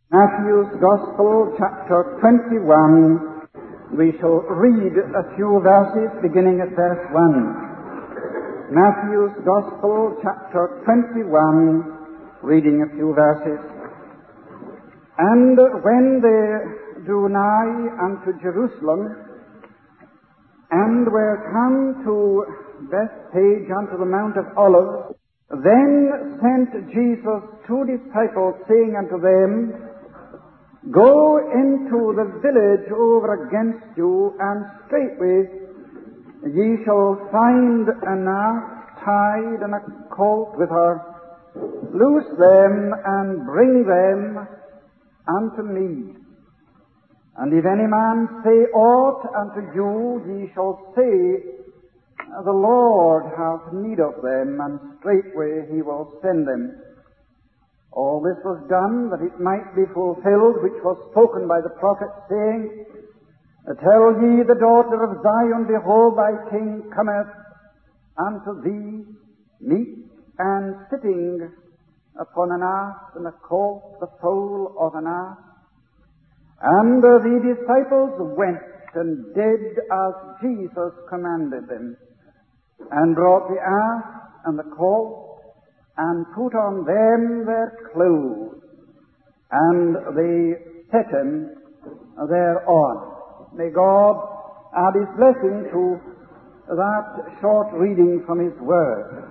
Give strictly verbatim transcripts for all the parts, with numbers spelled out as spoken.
Matthew's Gospel, chapter twenty-one. We shall read a few verses beginning at verse one. Matthew's Gospel, chapter twenty-one, reading a few verses. And when they drew nigh unto Jerusalem, and were come to Bethphage unto the Mount of Olives, then sent Jesus two disciples, saying unto them, Go into the village over against you, and straightway ye shall find an ass tied and a colt with her. Loose them and bring them unto me. And if any man say aught unto you, ye shall say, The Lord hath need of them, and straightway he will send them. All this was done that it might be fulfilled, which was spoken by the prophet, saying, Tell ye the daughter of Zion, Behold, thy king cometh unto thee, meek and sitting upon an ass, and a colt, the foal of an ass. And uh, the disciples went and did as Jesus commanded them, and brought the ass and the colt, and put on them their clothes, and they set him thereon. May God add His blessing to that short reading from His Word.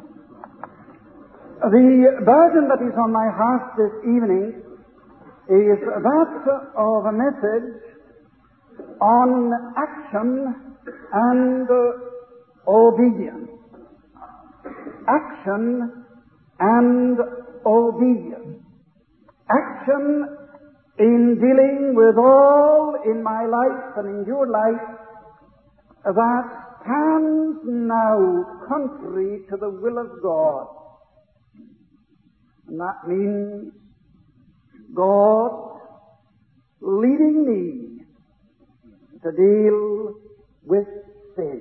The burden that is on my heart this evening is that of a message on action and uh, obedience. Action and obedience. Action in dealing with all in my life and in your life that stands now contrary to the will of God. And that means God leading me to deal with sin.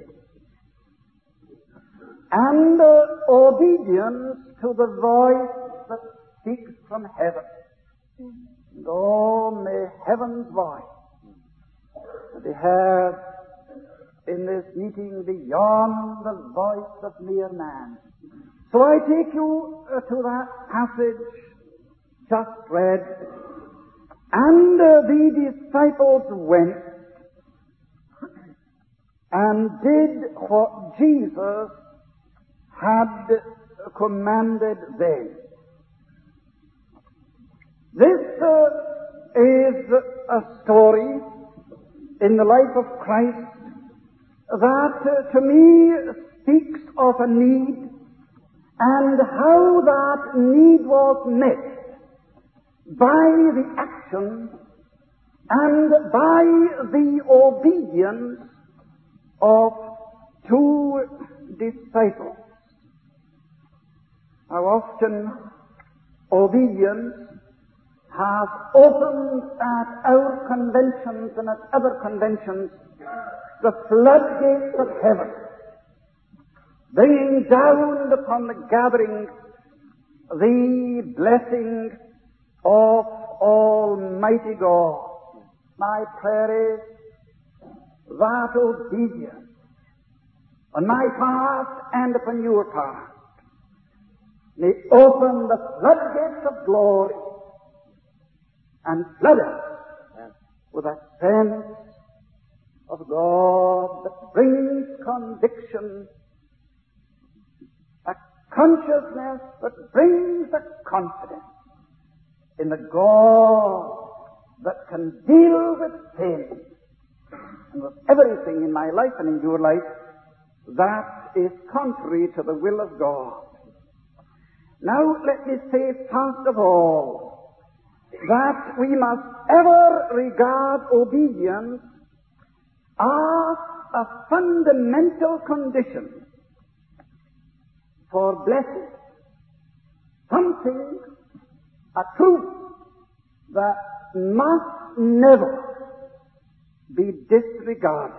And uh, obedience to the voice that speaks from heaven. And oh, may heaven's voice be heard in this meeting beyond the voice of mere man. So I take you uh, to that passage just read. And uh, the disciples went and did what Jesus had commanded them. This uh, is a story in the life of Christ that uh, to me speaks of a need and how that need was met by the action and by the obedience of two disciples. How often obedience has opened at our conventions and at other conventions the floodgates of heaven, bringing down upon the gathering the blessing of Almighty God. My prayer is that obedience on my part and upon your part may open the floodgates of glory and flood us with a sense of God that brings conviction, a consciousness that brings a confidence in the God that can deal with sin and with everything in my life and in your life that is contrary to the will of God. Now, let me say first of all that we must ever regard obedience as a fundamental condition for blessing, something, a truth that must never be disregarded.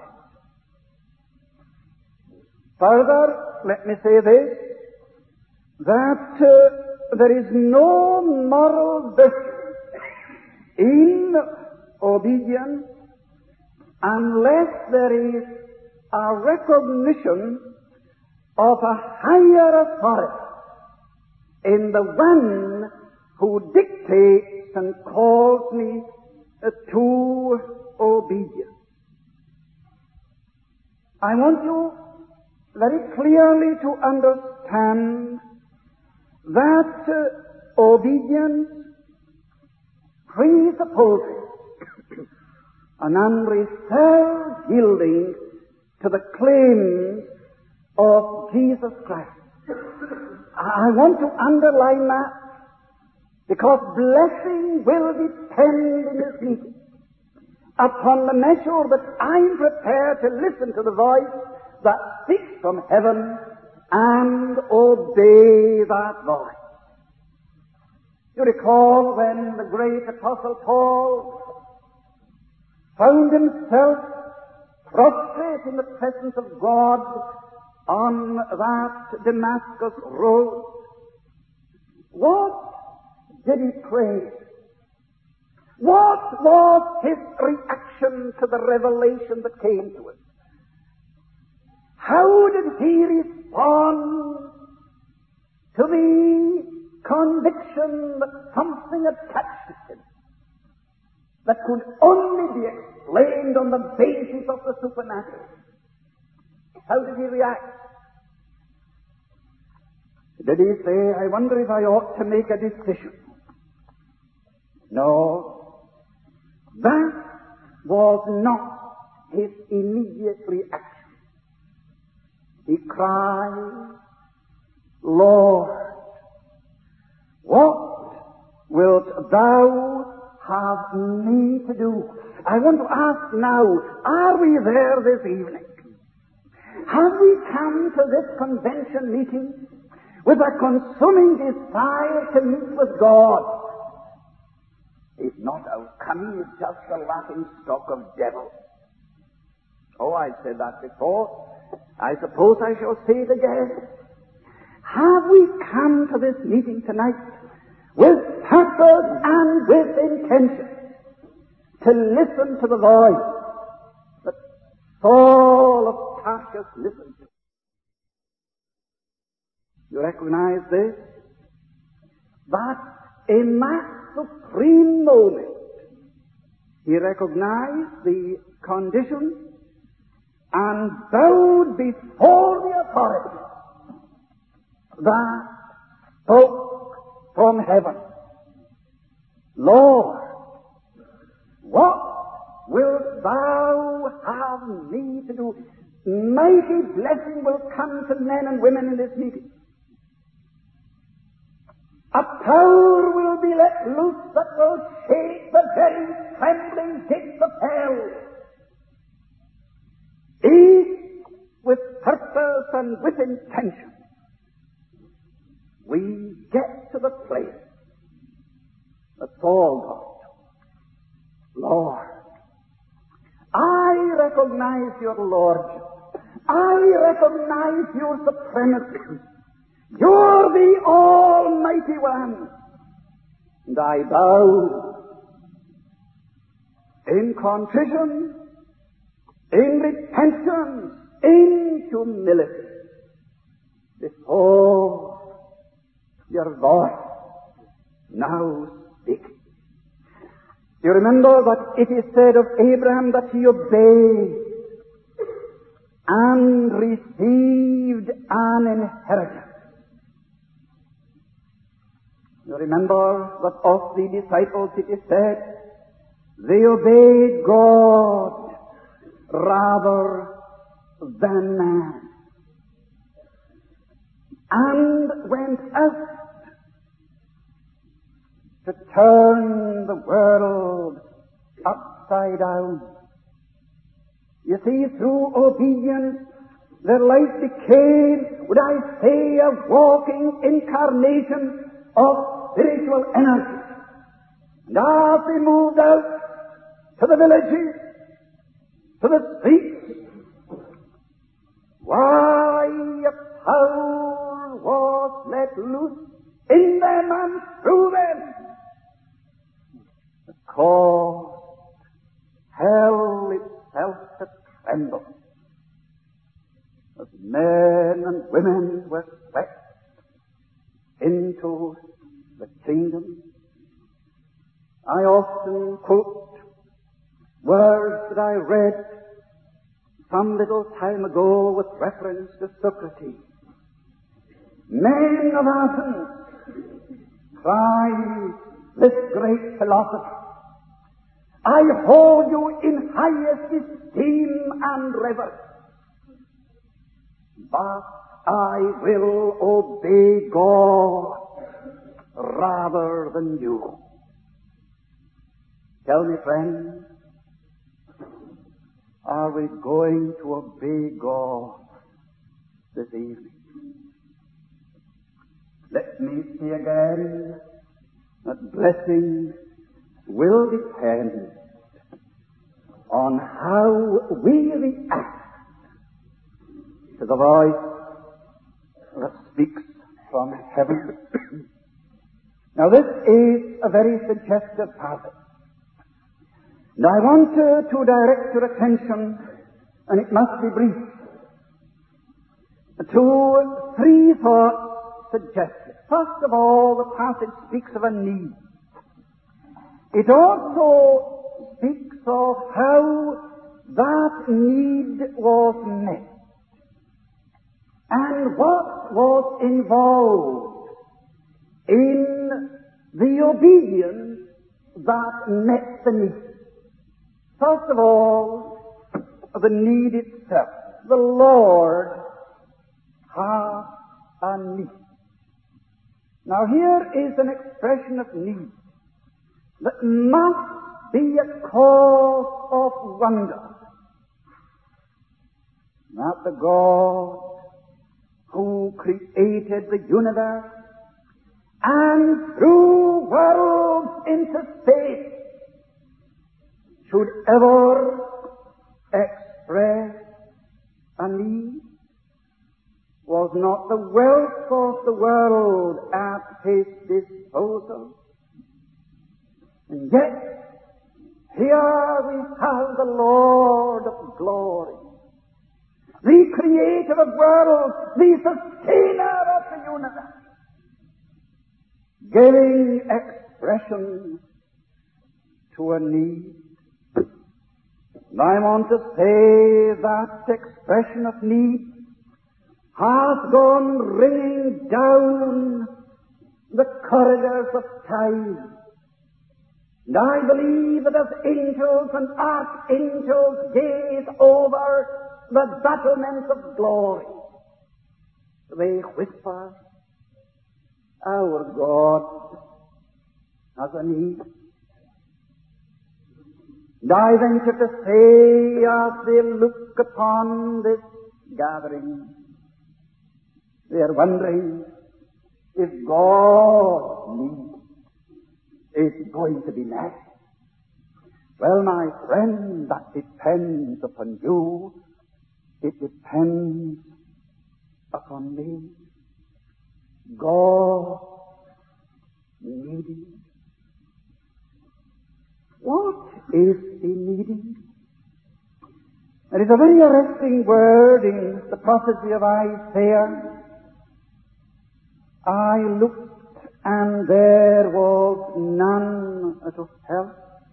Further, let me say this, that uh, there is no moral virtue in obedience unless there is a recognition of a higher authority in the one who dictates and calls me to obedience. I want you very clearly to understand that uh, obedience presupposes an unreserved yielding to the claims of Jesus Christ. I want to underline that because blessing will depend in this meeting upon the measure that I'm prepared to listen to the voice that speaks from heaven and obey that voice. You recall when the great Apostle Paul found himself prostrate in the presence of God on that Damascus road. What did he pray? What was his reaction to the revelation that came to him? How did he respond to the conviction that something had touched him that could only be explained on the basis of the supernatural? How did he react? Did he say, I wonder if I ought to make a decision? No. That was not his immediate reaction. He cried, Lord, what wilt thou have me to do? I want to ask now, are we there this evening? Have we come to this convention meeting with a consuming desire to meet with God? If not, our coming is just the laughing stock of devils. Oh, I've said that before. I suppose I shall say it again. Have we come to this meeting tonight with purpose and with intention to listen to the voice that Saul of Tarsus listened to? You recognize this? That in that supreme moment, he recognized the condition and bowed before the authority that spoke from heaven. Lord, what wilt thou have me to do? Mighty blessing will come to men and women in this meeting. A power will be let loose that will shake the very trembling gates of hell. Each with purpose and with intention, we get to the place that Saul got to. Lord, I recognize your lordship. I recognize your supremacy. You're the Almighty One. And I bow in contrition, in repentance, in humility before your voice now speaking. You remember that it is said of Abraham that he obeyed and received an inheritance. You remember that of the disciples it is said, they obeyed God rather than man, and went out to turn the world upside down. You see, through obedience, their life became, would I say, a walking incarnation of spiritual energy. And as they moved out to the villages, to the streets, why, a power was let loose in them and through them that caused hell itself to tremble as men and women were swept into the kingdom. I often quote words that I read some little time ago with reference to Socrates. Men of Athens, cried this great philosopher, I hold you in highest esteem and reverence, but I will obey God rather than you. Tell me, friends, are we going to obey God this evening? Let me say again that blessing will depend on how we react to the voice that speaks from heaven. Now this is a very suggestive passage. And I want to, to direct your attention, and it must be brief, to three thoughts suggested. First of all, the passage speaks of a need. It also speaks of how that need was met and what was involved in the obedience that met the need. First of all, the need itself. The Lord has a need. Now here is an expression of need that must be a cause of wonder. That the God who created the universe and threw worlds into space should ever express a need. Was not the wealth of the world at his disposal? And yet, here we have the Lord of glory, the creator of worlds, the sustainer of the universe, giving expression to a need. And I want to say that expression of need has gone ringing down the corridors of time. And I believe that as angels and archangels gaze over the battlements of glory, they whisper, our God has a need. And I venture to say, as they look upon this gathering, they are wondering if God's need is going to be met. Well, my friend, that depends upon you. It depends upon me. God needing. What is he needing? There is a very arresting word in the prophecy of Isaiah. I looked, and there was none to help.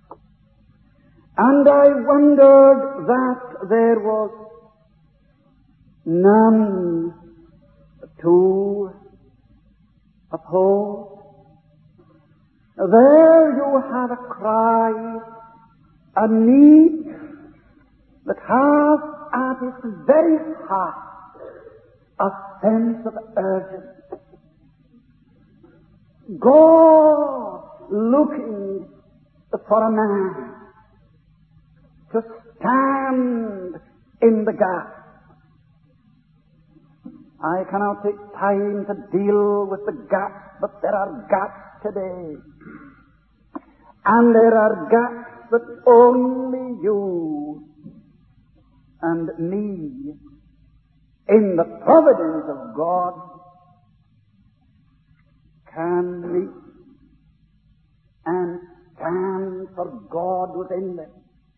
And I wondered that there was none to oppose. There you have a cry, a need that has at its very heart a sense of urgency. God looking for a man to stand in the gap. I cannot take time to deal with the gaps, but there are gaps today. And there are gaps that only you and me, in the providence of God, can meet and stand for for God within them.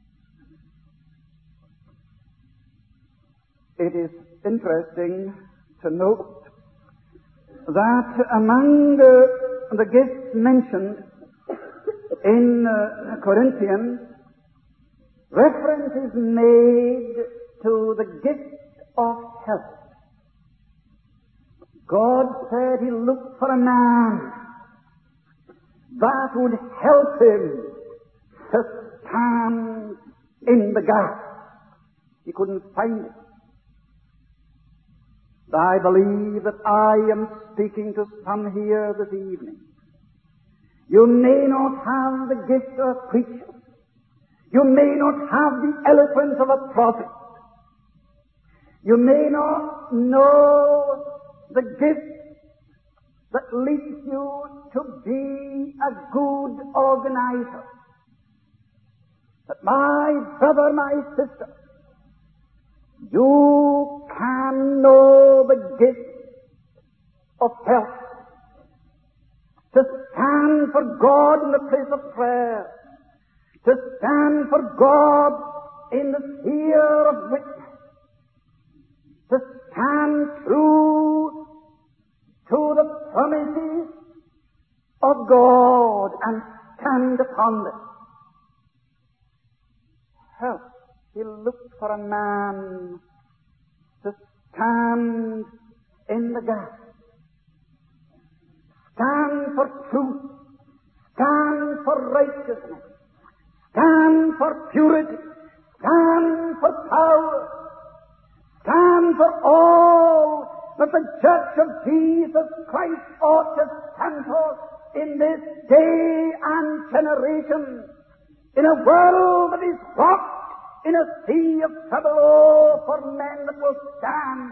It is interesting to note that among the, the gifts mentioned in uh, Corinthians, reference is made to the gift of help. God said He looked for a man that would help Him to stand in the gap. He couldn't find it. I believe that I am speaking to some here this evening. You may not have the gift of a preacher. You may not have the eloquence of a prophet. You may not know the gift that leads you to be a good organizer. But my brother, my sister, you can know the gift of help, to stand for God in the place of prayer, to stand for God in the sphere of witness, to stand true to the promises of God and stand upon them. Help. He looked for a man to stand in the gap, stand for truth, stand for righteousness, stand for purity, stand for power, stand for all that the Church of Jesus Christ ought to stand for in this day and generation, in a world that is rocked in a sea of trouble. Oh, for men that will stand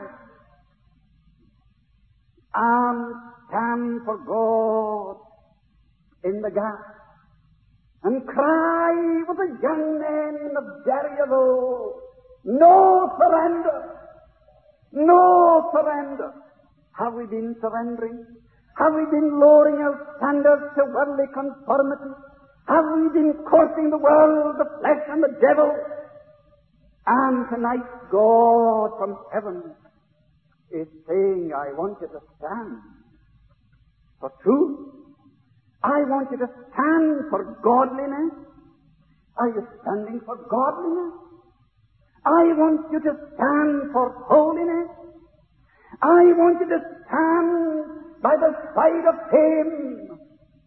and stand for God in the gap and cry with the young men of Derry of old, no surrender, no surrender. Have we been surrendering? Have we been lowering our standards to worldly conformity? Have we been courting the world, the flesh, and the devil? And tonight God from heaven is saying, I want you to stand for truth. I want you to stand for godliness. Are you standing for godliness? I want you to stand for holiness. I want you to stand by the side of Him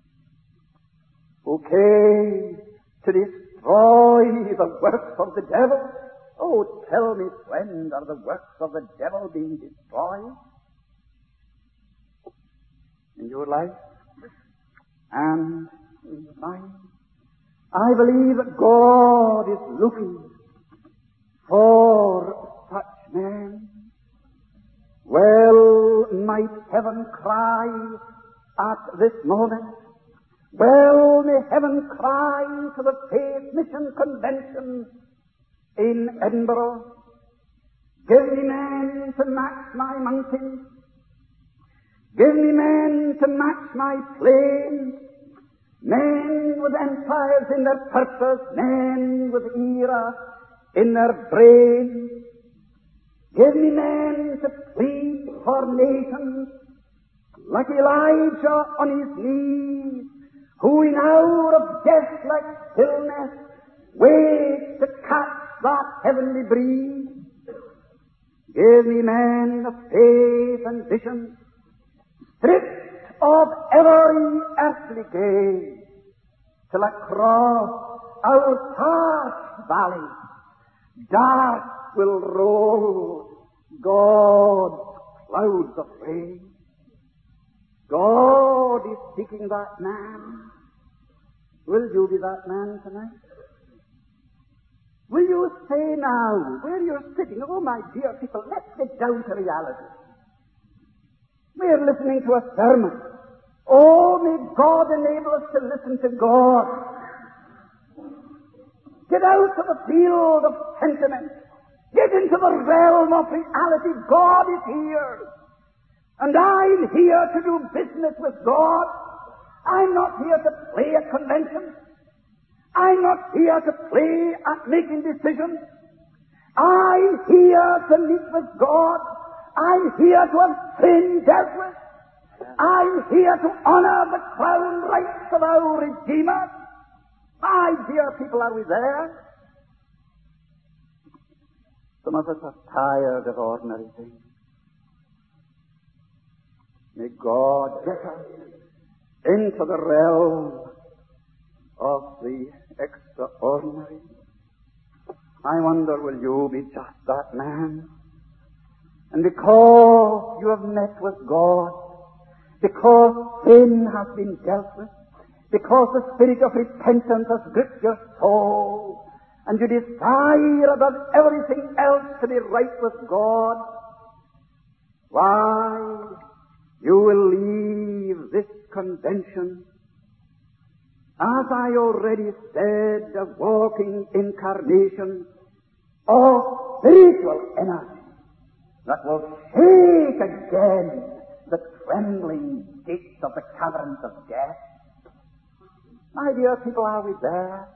who came to destroy the works of the devil. Oh, tell me, when are the works of the devil being destroyed? In your life and in mine. I believe that God is looking for such men. Well might heaven cry at this moment. Well may heaven cry to the Faith Mission Convention in Edinburgh. Give me men to match my mountains. Give me men to match my plains. Men with empires in their purpose. Men with era in their brains. Give me men to plead for nations, like Elijah on his knees, who in hour of death-like stillness waits to catch that heavenly breeze. Give me men of faith and vision, stripped of every earthly gain, till across our harsh valley dark will roll God's clouds of rain. God is seeking that man. Will you be that man tonight? Will you say now, where you're sitting, oh my dear people, let's get down to reality. We're listening to a sermon. Oh, may God enable us to listen to God. Get out of the field of sentiment. Get into the realm of reality. God is here. And I'm here to do business with God. I'm not here to play a convention. I'm not here to play at making decisions. I'm here to meet with God. I'm here to have sin dealt with. I'm here to honor the crown rights of our Redeemer. My dear people, are we there? Some of us are tired of ordinary things. May God get us into the realm of the extraordinary. I wonder, will you be just that man? And because you have met with God, because sin has been dealt with, because the spirit of repentance has gripped your soul, and you desire above everything else to be right with God, why, you will leave this convention, as I already said, a walking incarnation of spiritual energy that will shake again the trembling gates of the caverns of death. My dear people, are we there?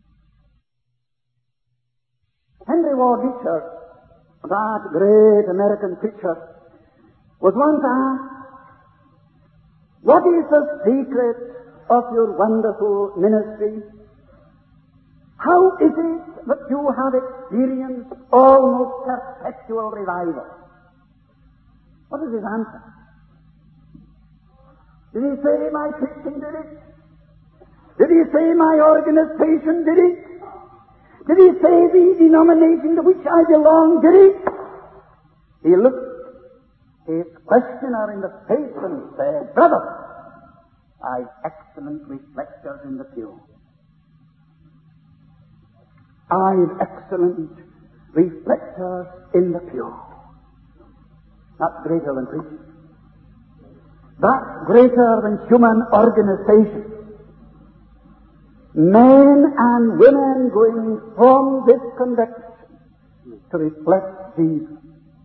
Henry Ward Beecher, that great American preacher, was once asked, what is the secret of your wonderful ministry? How is it that you have experienced almost perpetual revival? What is his answer? Did he say my preaching did it? Did he say my organization did it? Did he say the denomination to which I belong did it? He looked his questioner in the face and said, brother, I've excellent reflectors in the pew. I've excellent reflectors in the pew. That's greater than preaching. That's greater than human organization. Men and women going from this conviction to reflect Jesus.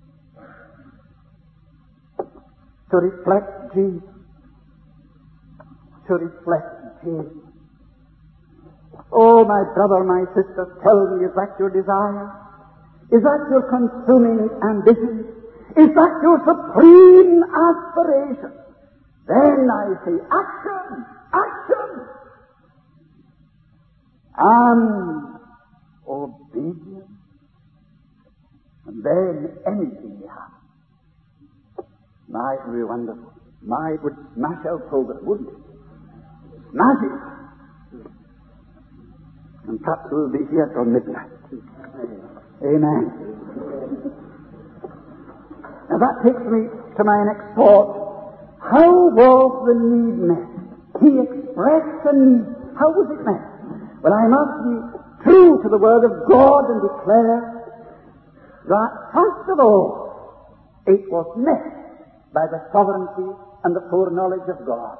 To reflect Jesus. To reflect Jesus. Oh, my brother, my sister, tell me, is that your desire? Is that your consuming ambition? Is that your supreme aspiration? Then I say, action! Action! And obedience. And then anything you have. Might be wonderful. Might would smash our program, wouldn't it? Smash it. And perhaps we'll be here till midnight. Amen. Now that takes me to my next thought. How was the need met? He expressed the need. How was it met? Well, I must be true to the Word of God and declare that, first of all, it was met by the sovereignty and the foreknowledge of God.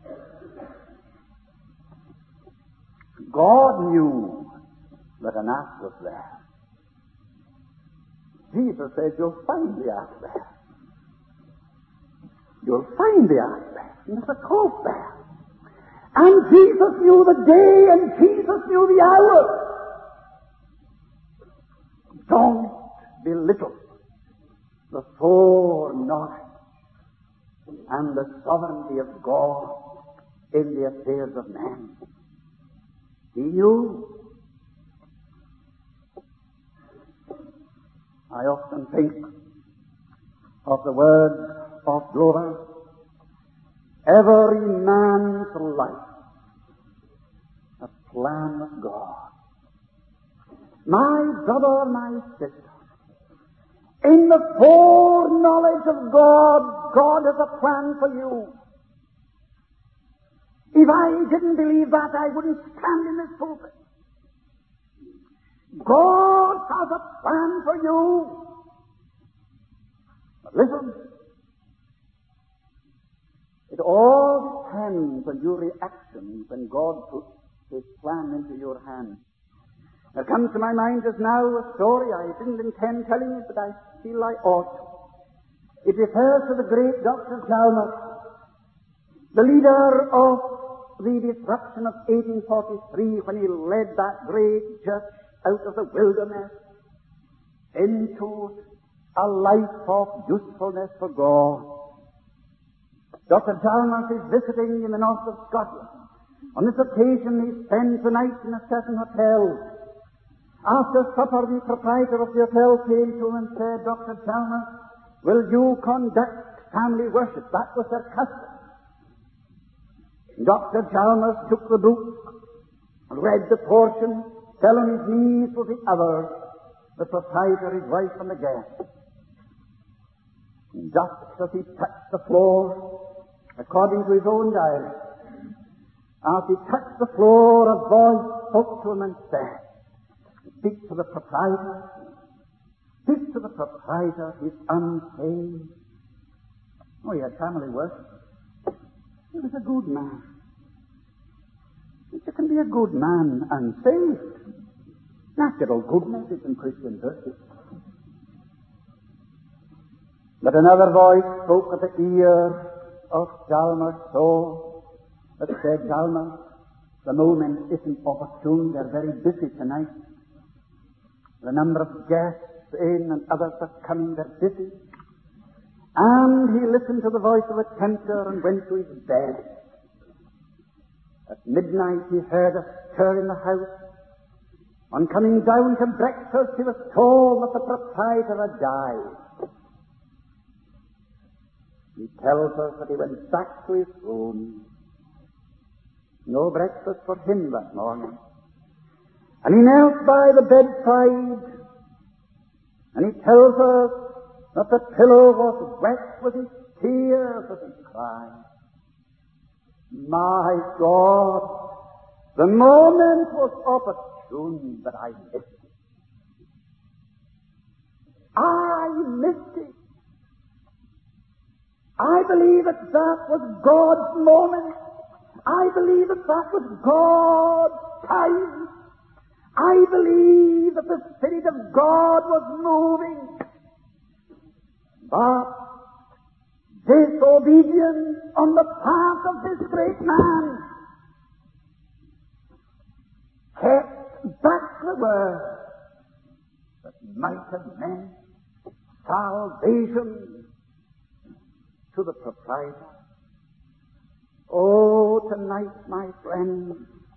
God knew that an ass was there. Jesus said, you'll find the ass there. You'll find the ass there. And there's a colt there. And Jesus knew the day and Jesus knew the hour. Don't belittle the foreknowledge and the sovereignty of God in the affairs of man. He knew. I often think of the words of Glover. Every man's life, a plan of God. My brother, my sister, in the foreknowledge of God, God has a plan for you. If I didn't believe that, I wouldn't stand in this pulpit. God has a plan for you. But listen, it all depends on your reaction when God puts His plan into your hands. There comes to my mind just now a story. I didn't intend telling it, but I feel I ought to. It refers to the great Doctor Chalmers, the leader of the disruption of eighteen forty-three, when he led that great church out of the wilderness into a life of usefulness for God. Doctor Chalmers is visiting in the north of Scotland. On this occasion he spends the night in a certain hotel. After supper, the proprietor of the hotel came to him and said, Doctor Chalmers, will you conduct family worship? That was their custom. Doctor Chalmers took the book, read the portion, fell on his knees with the other, the proprietor, his wife, and the guest. Just as he touched the floor, according to his own dialect, as he touched the floor, a voice spoke to him and said, speak to the proprietor. Speak to the proprietor. He's unsaved. Oh, he had family worship. He was a good man. You can be a good man unsaved. Natural goodness is in Christian virtue. But another voice spoke at the ear of Chalmers' soul that said, Chalmers, the moment isn't opportune. They're very busy tonight. The number of guests in and others are coming, they're busy. And he listened to the voice of the tempter and went to his bed. At midnight he heard a stir in the house. On coming down to breakfast he was told that the proprietor had died. He tells us that he went back to his room. No breakfast for him that morning. And he knelt by the bedside, and he tells us that the pillow was wet with his tears as he cried. My God, the moment was opportune, but I missed it. I missed it. I believe that that was God's moment. I believe that that was God's time. I believe that the Spirit of God was moving. But disobedience on the part of this great man kept back the word that might have meant salvation to the proprietor. Oh, tonight, my friends,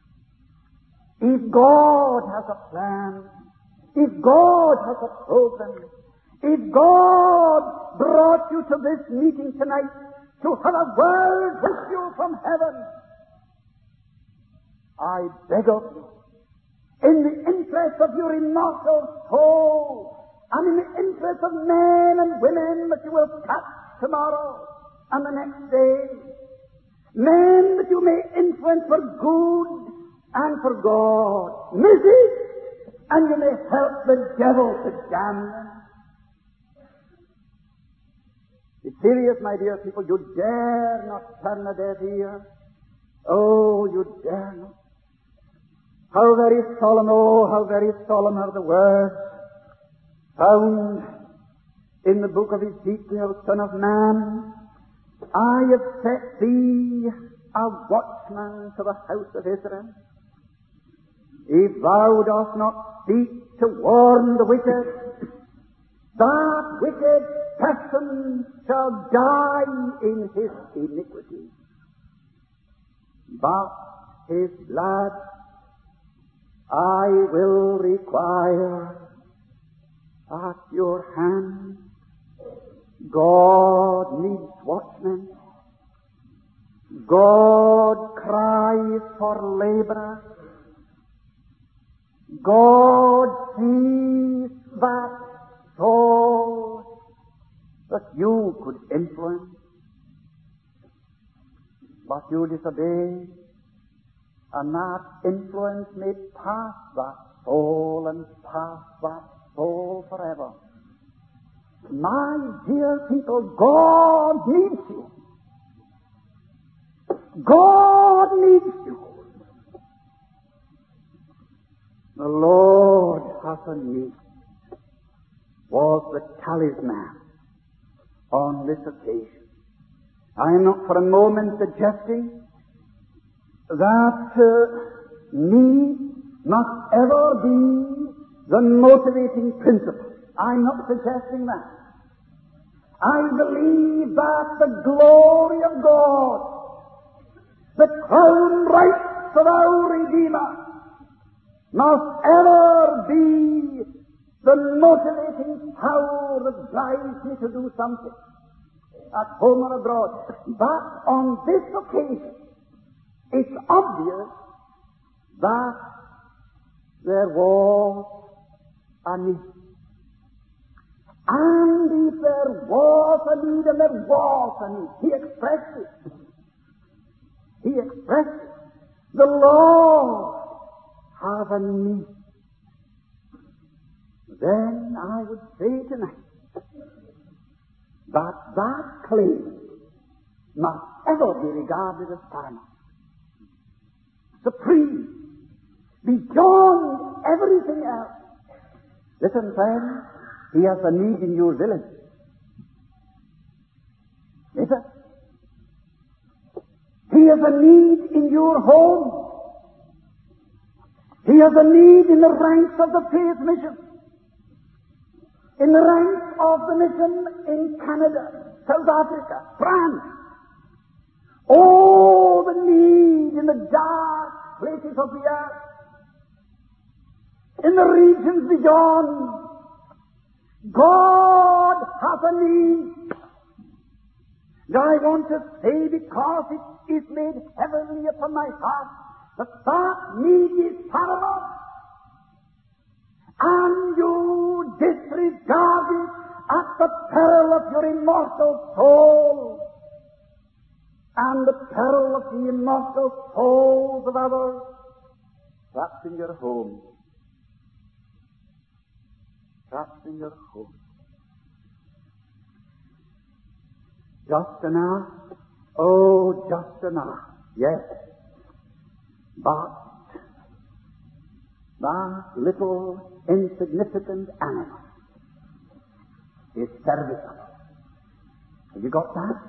if God has a plan, if God has a program, if God brought you to this meeting tonight to have a word with you from heaven, I beg of you, in the interest of your immortal soul, and in the interest of men and women that you will touch tomorrow and the next day, men that you may influence for good and for God, miss it, and you may help the devil to damn them. Be serious, my dear people. You dare not turn a deaf ear. Oh, you dare not. How very solemn, oh, how very solemn are the words found in the book of Ezekiel, Son of man, I have set thee a watchman to the house of Israel. If thou dost not speak to warn the wicked, that wicked person shall die in his iniquity. But his blood I will require at your hand. God needs watchmen. God cries for laborers. God sees that soul that you could influence, but you disobey, and that influence may pass that soul and pass that soul forever. My dear people, God needs you. God needs you. The Lord has a need, was the talisman on this occasion. I am not for a moment suggesting that uh, need must ever be the motivating principle. I'm not suggesting that. I believe that the glory of God, the crown rights of our Redeemer, must ever be the motivating power that drives me to do something, at home or abroad. But on this occasion, it's obvious that there was a need. And if there was a need, and there was a need, he expressed it. He expressed it. The Lord has a need. Then I would say tonight that that claim must ever be regarded as paramount, supreme, beyond everything else. Listen, friends, he has a need in your village. Is it? He has a need in your home. He has a need in the ranks of the Faith Mission, in the ranks of the mission in Canada, South Africa, France. Oh, the need in the dark places of the earth, in the regions beyond. God has a need. And I want to say, because it is made heavily upon my heart, that that need is paramount. And you disregard it at the peril of your immortal soul and the peril of the immortal souls of others trapped in your home. Trapped in your home. Just enough. Oh, just enough. Yes. But that little insignificant animal is serviceable. Have you got that?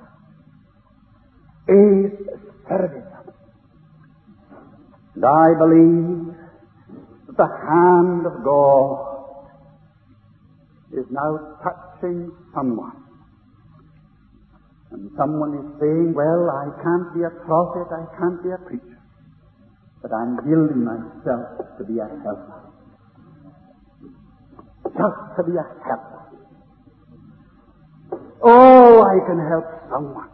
Is serviceable. And I believe that the hand of God is now touching someone. And someone is saying, well, I can't be a prophet, I can't be a preacher, but I'm yielding myself to be a helper. Just to be a helper. Oh, I can help someone.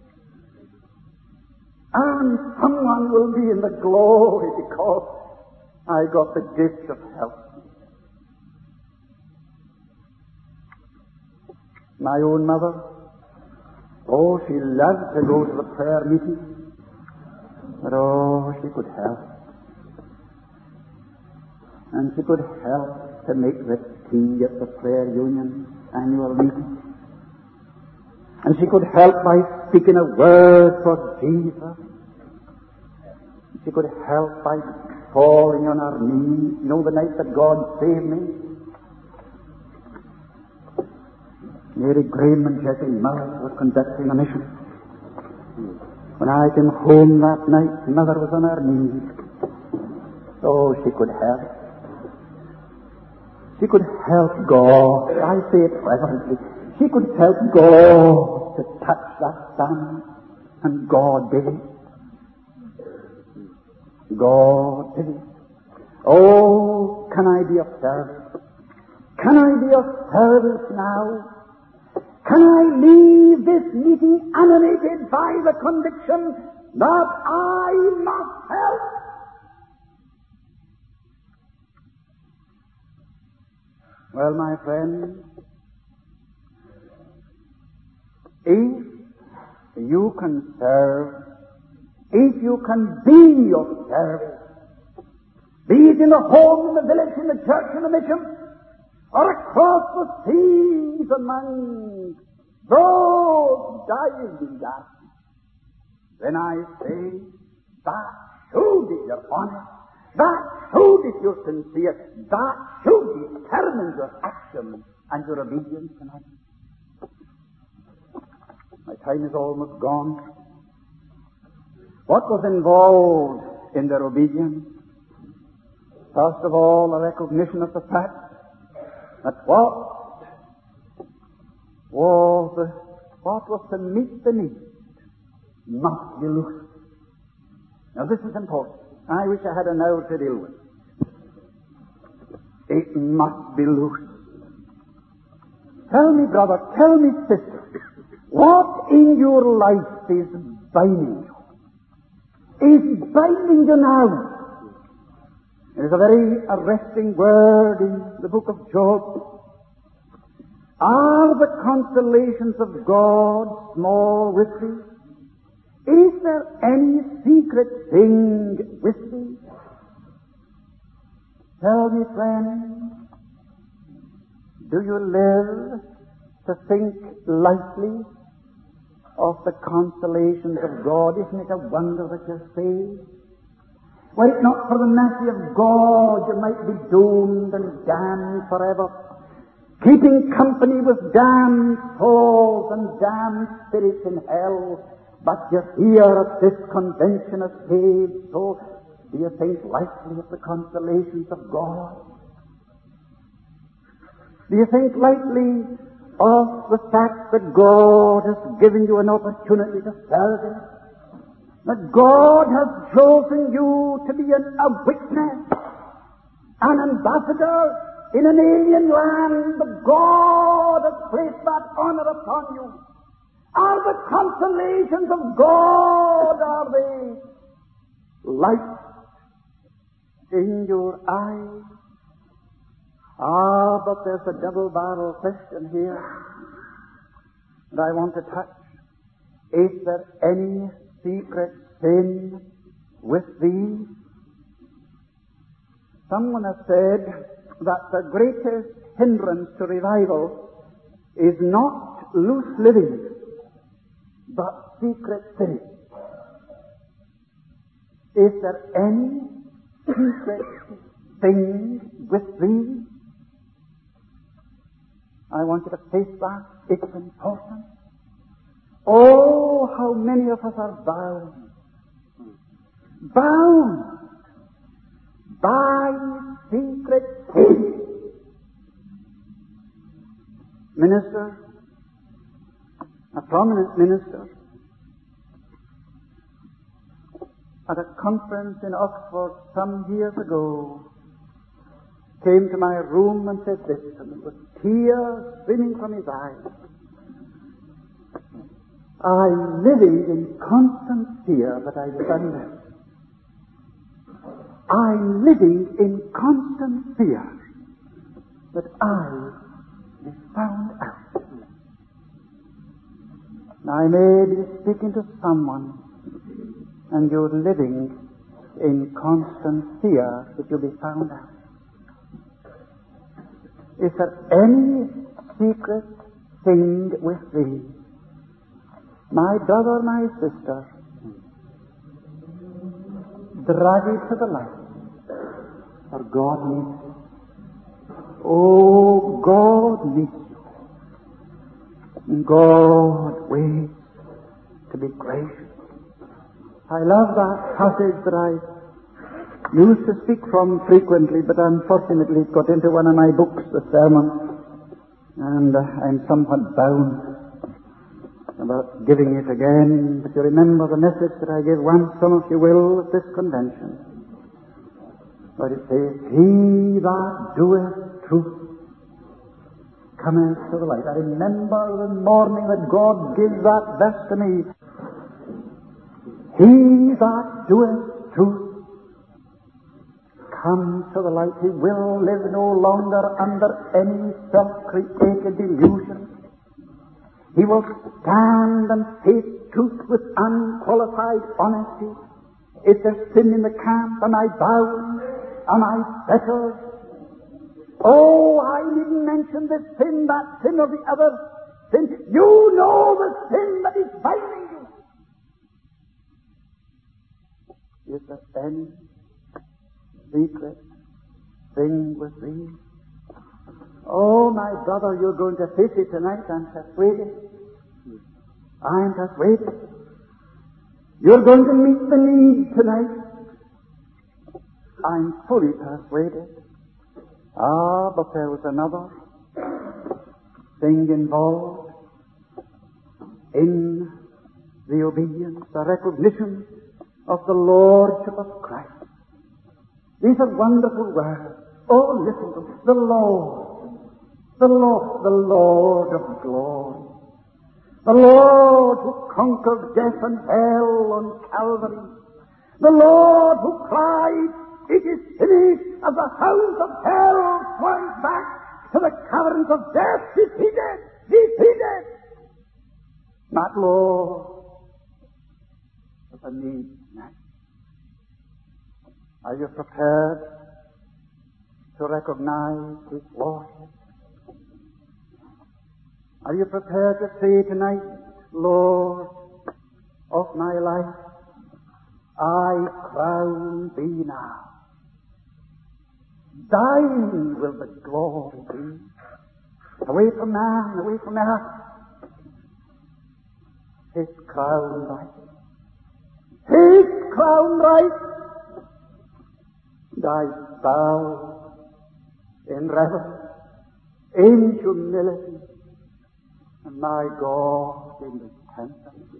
And someone will be in the glory because I got the gift of help. My own mother, oh, she loved to go to the prayer meeting, but oh, she could help. And she could help to make the tea at the prayer union annual meeting. And she could help by speaking a word for Jesus. She could help by falling on her knees. You know, the night that God saved me, Mary Graham and Jessie Miller were conducting a mission. When I came home that night, Mother was on her knees. Oh, she could help. She could help God. I say it reverently. She could help God to touch that son, and God did it. God did it. Oh, can I be of service? Can I be of service now? Can I leave this meeting animated by the conviction that I must help? Well, my friend, if you can serve, if you can be of service, be it in the home, in the village, in the church, in the mission, or across the seas among those dying in darkness, then I say, that should if you're honest, that should if you're sincere, that should determine your action and your obedience tonight. My time is almost gone. What was involved in their obedience? First of all, the recognition of the fact that what was, what was to meet the need must be loosed. Now this is important. I wish I had an hour to deal with. It must be loosed. Tell me, brother, tell me, sister, what in your life is binding you? Is binding you now? There is a very arresting word in the book of Job. Are the consolations of God small with thee? Is there any secret thing with thee? Tell me, friend, do you live to think lightly of the consolations of God? Isn't it a wonder that you're saved? Were it not for the mercy of God, you might be doomed and damned forever, keeping company with damned souls and damned spirits in hell. But you're here at this convention as saved, so do you think lightly of the consolations of God? Do you think lightly of the fact that God has given you an opportunity to serve Him? That God has chosen you to be an, a witness, an ambassador in an alien land, that God has placed that honor upon you. Are the consolations of God, are they light in your eyes? Ah, but there's a double-barrel question here that I want to touch. Is there any secret sin with thee? Someone has said that the greatest hindrance to revival is not loose living, but secret sin. Is there any secret thing with thee? I want you to face that. It's important. Oh, how many of us are bound, bound by secret sin. Minister, a prominent minister, at a conference in Oxford some years ago, came to my room and said this to me with tears streaming from his eyes. I'm living in constant fear that I will be left. I'm living in constant fear that I be found out. Now, I may be speaking to someone and you're living in constant fear that you'll be found out. Is there any secret thing with thee? My brother, my sister, drag it to the light, for God needs you. Oh, God needs you. God waits to be gracious. I love that passage that I used to speak from frequently, but unfortunately it got into one of my books, the sermon, and uh, I'm somewhat bound about giving it again. But you remember the message that I gave once, some of you will, at this convention, where it says, He that doeth truth cometh to the light. I remember the morning that God gave that verse to me. He that doeth truth comes to the light. He will live no longer under any self-created delusion. He will stand and face truth with unqualified honesty. Is there sin in the camp? Am I bound? Am I fettered? Oh, I didn't mention this sin, that sin, or the other sin. You know the sin that is binding you. Is there any secret thing with thee? Oh, my brother, you're going to face it tonight. I'm persuaded. I'm persuaded. You're going to meet the need tonight. I'm fully persuaded. Ah, but there was another thing involved in the obedience, the recognition of the Lordship of Christ. These are wonderful words. Oh, listen to them. The Lord, the Lord, the Lord of glory. The Lord who conquered death and hell on Calvary. The Lord who cried, "It is finished," as the hounds of hell swung back to the caverns of death. Defeated! Defeated! That Lord is a need tonight. Are you prepared to recognize His Lordship? Are you prepared to say tonight, "Lord of my life, I crown Thee now. Thine will the glory be." Away from man, away from earth. His crown right. His crown right. And I bow in reverence, in humility, and my God in repentance.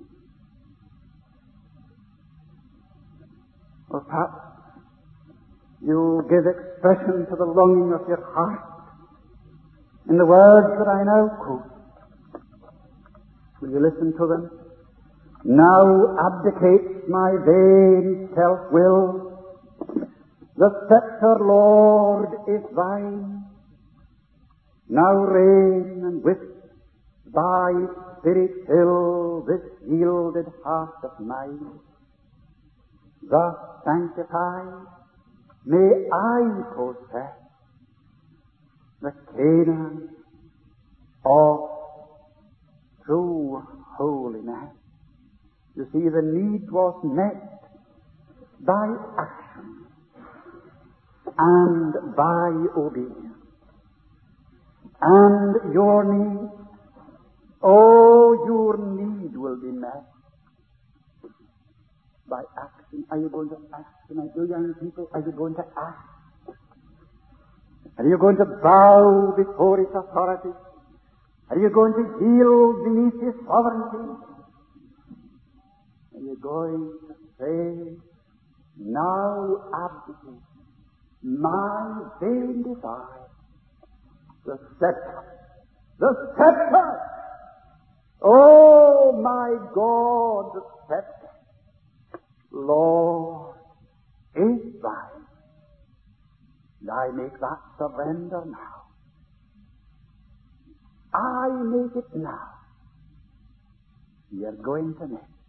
Or perhaps you give expression to the longing of your heart in the words that I now quote. Will you listen to them? Now abdicates my vain self-will. The scepter, Lord, is Thine. Now reign, and with Thy Spirit fill this yielded heart of mine. Thus sanctified, may I possess the Canaan of true holiness. You see, the need was met by action and by obedience. And your need, oh, your need will be met by action. Are you going to act tonight? You young people, are you going to act? Are you going to bow before His authority? Are you going to yield beneath His sovereignty? Are you going to say, now abdicate my vain desire, the scepter, the scepter, oh my God, the scepter, Lord, is Thine. And I make that surrender now. I make it now. We are going to make